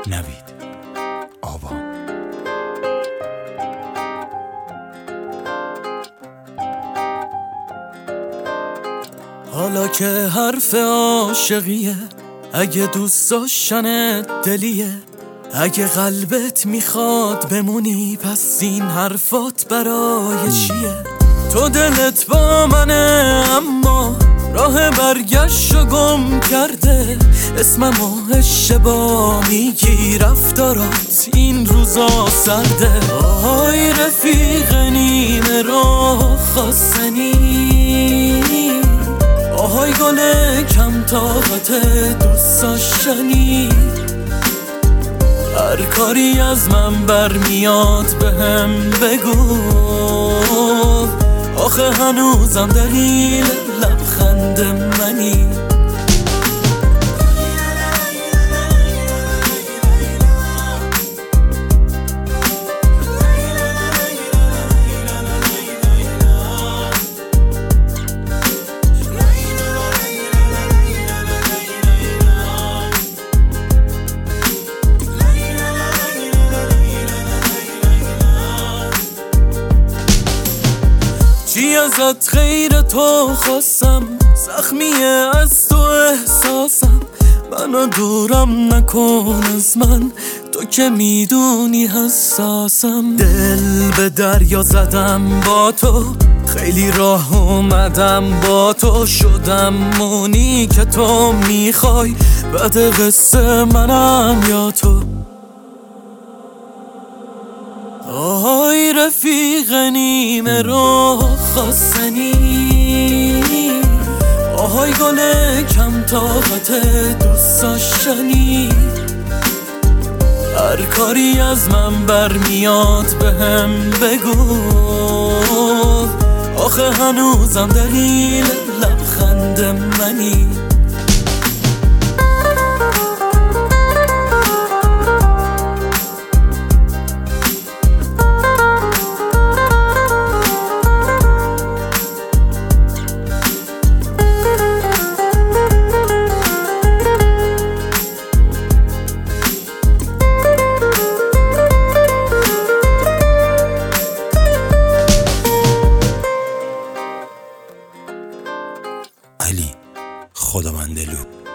نوید آوا. حالا که حرف عاشقیه، اگه دوست داشتنت دلیه، اگه قلبت میخواد بمونی، پس این حرفات برای چیه؟ تو دلت با منه اما راه برگشت گم کرده، اسممو اشتباه میگی، رفتارات این روزا سرده. آهای رفیق نیمه راه خواستنی، آهای گل کم طاقت دوست داشتنی، هر کاری از من برمیاد بهم بگو، آخه هنوزم دلیل لبخند منی. چی ازت غیر تو خواستم، زخمیه از تو احساسم، منو دورم نکن از من، تو که میدونی حساسم. دل به دریا زدم با تو، خیلی راه اومدم با تو، شدم اونی که تو میخوای، بعد قصه منم یا تو. آهای رفیق نیمه راه خواستنی، آهای گل کم طاقت دوست داشتنی، هر کاری از من برمیاد بهم بگو، آخه هنوزم دلیل لبخند منی. علی خداوندلو.